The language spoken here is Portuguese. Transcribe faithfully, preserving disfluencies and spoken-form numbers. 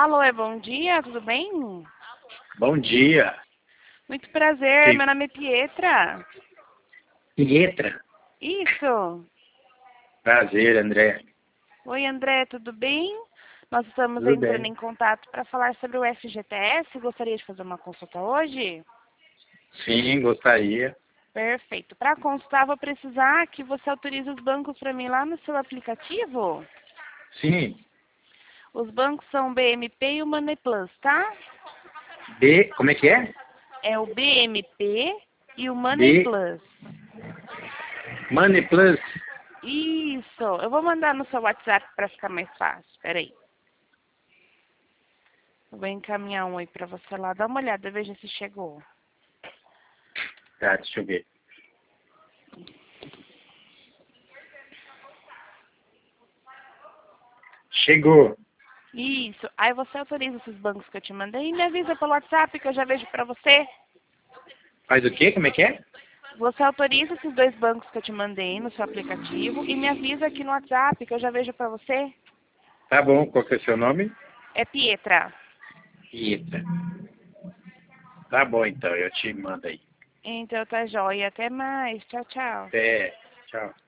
Alô, é bom dia, tudo bem? Bom dia. Muito prazer, Sim. meu nome é Pietra. Pietra. Isso. Prazer, André. Oi, André, tudo bem? Nós estamos Tudo entrando bem? em contato para falar sobre o F G T S. Gostaria de fazer uma consulta hoje? Sim, gostaria. Perfeito. Para consultar, vou precisar que você autorize os bancos para mim lá no seu aplicativo. Sim. Os bancos são o B M P e o Money Plus, tá? B, como é que é? É o B M P e o Money B, Plus. Money Plus. Isso. Eu vou mandar no seu WhatsApp para ficar mais fácil. Espera aí. Eu vou encaminhar um aí para você lá. Dá uma olhada, veja se chegou. Tá, deixa eu ver. Chegou. Isso. Aí você autoriza esses bancos que eu te mandei e me avisa pelo WhatsApp que eu já vejo para você. Faz o quê? Como é que é? Você autoriza esses dois bancos que eu te mandei no seu aplicativo e me avisa aqui no WhatsApp que eu já vejo para você. Tá bom, qual que é o seu nome? É Pietra. Pietra. Tá bom, então, eu te mando aí. Então tá jóia. Até mais. Tchau, tchau. Até. Tchau.